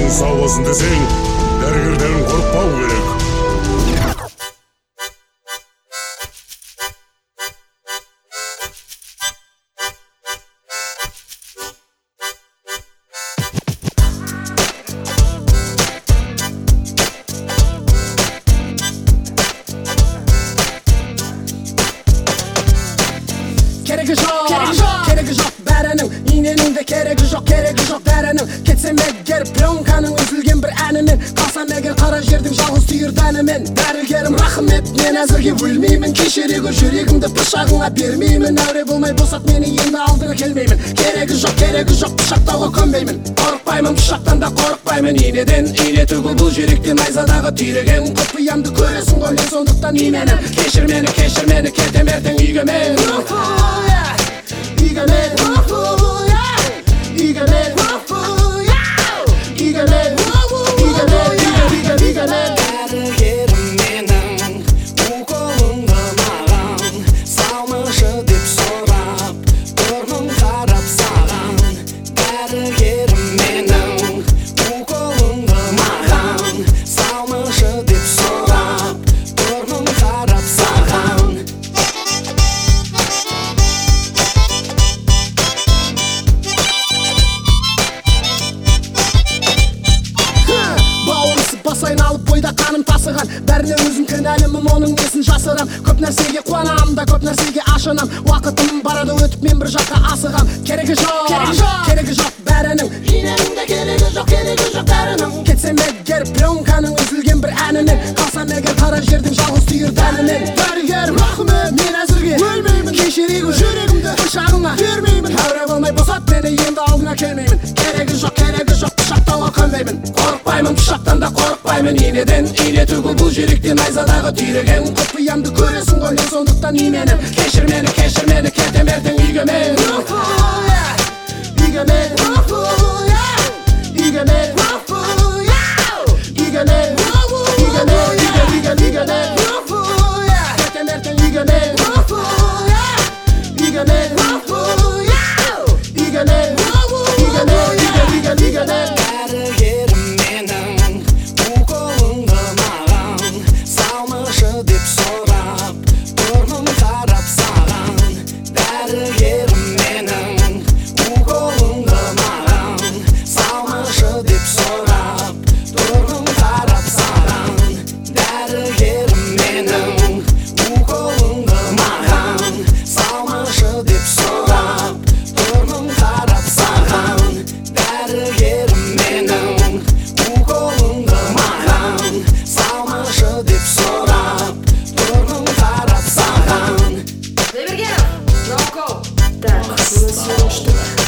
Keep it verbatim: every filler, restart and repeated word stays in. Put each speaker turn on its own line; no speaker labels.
Денің сау болсын десең, дәрігерден қорықпау керек.
Keregi жоқ, керегі жоқ бәрінің, иненің де керегі жоқ, керегі жоқ дәрінің. Кетсем егер пленканың үзілген бір әнімен, қалсам егер қара жердің жалғыз түйір дәнімен. Дәрігерім рахмет, мен әзірге өлмеймін, кешіре гөр жүрегімді пышағыңа бермеймін. Әуре болмай босат мені, енді алдыңа келмеймін. Керегі жоқ, керегі жоқ, пышақтауға көнбеймін. Қорықпаймын, пышақтан да қорықпаймын. Инеден ине түгіл, бұл жүректен найзадағы түйреген құпиямды көресің ғой, мен сондықтан именім. Кешір мені, кешір мені, кетем ертең үйге мен. Үйге мен, үйге мен, үйге мен, үйге мен, үйге мен.
Дәрігерім менің, уколыңды маған салмашы деп сұрап, бұрның қарап саған. Дәрігерім менің, уколыңды маған салмашы деп сұрап, бұрның қарап саған.
Басайын алып бойда қаным тасыған, бәріне өзім кінәлімін, оның несін жасырам. Көп нәрсеге қуанам да, көп нәрсеге ашынам. Уақытым барады өтіп, мен бір жаққа асығам. Керегі жоқ, керегі жоқ бәрінің, иненің де керегі жоқ, керегі жоқ дәрінің. Кетсем егер пленканың үзілген бір әнімен, қалсам егер қара жердің жалғыз түйір дәнімен. Дәрігерім рахмет, мен әзірге өлмеймін, кешіре гөр жүрегімді пышағыңа бермеймін. Әуре болмай босат мені, енді алдыңа келмеймін. Керегі жоқ, керегі жоқ, пышақтауға көнбеймін. Қорықпаймын, пышақтан да қорықпаймын. Инеден ине түгіл, бұл жүректен найзадағы түйреген құпиямды көресің ғой, мен сондықтан именім. Кешір мені, кешір мені, кетем ертең үйге мен. Үйге мен, үйге мен, үйге мен, үйге мен, үйге мен. Кетем ертең үйге мен. Үйге мен, үйге мен, үйге мен, үйге мен.
Дәрігерім менің, уколыңды маған салмашы деп сұрап, бұрның қарап саған. Дәрігерім менің, уколыңды маған салмашы деп сұрап, бұрның қарап саған. Дәрігерім менің, уколыңды маған салмашы деп сұрап, бұрның қарап саған. Дәрігерім менің, уколыңды маған салмашы деп сұрап, бұрның қарап саған.
Зайбергенов, на укол. Так, у нас семь штук.